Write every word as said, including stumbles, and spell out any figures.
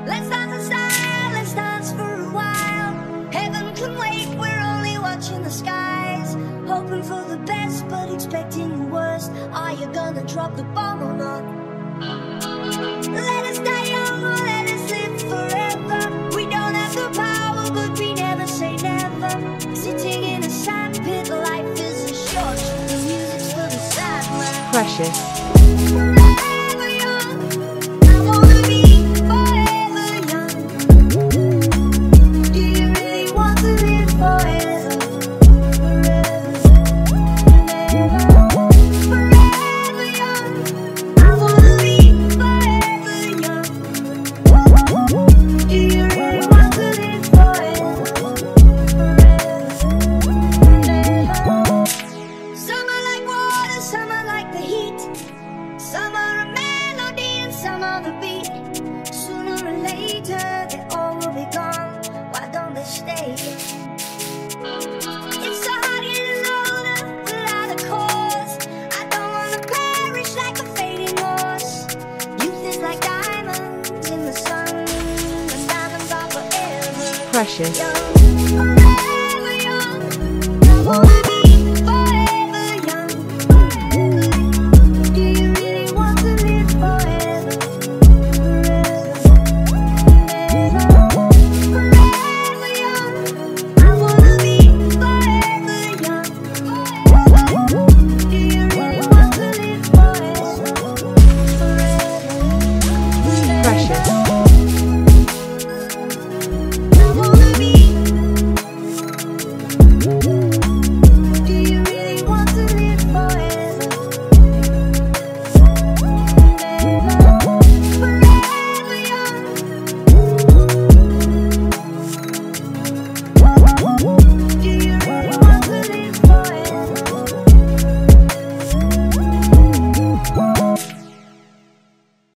Let's dance in style, let's dance for a while. Heaven can wait, we're only watching the skies. Hoping for the best, but expecting the worst. Are you gonna drop the bomb or not? Let us die young or let us live forever. We don't have the power, but we never say never. Sitting in a sandpit, life is a short. The music's for the sad man. Precious. Forever young, I wanna be forever young. Do you really want to live forever? Forever, forever young, I wanna be forever young. Do you really want to live forever? Forever. Some are like water, some are like the heat. Some are a melody and some are the beat. Sooner or later they all will be gone. Why don't they stay? It's so hard getting older without a cause. I don't wanna perish like a fading horse. Youth is like diamonds in the sun, and diamonds are forever Precious. young. Forever young, I wanna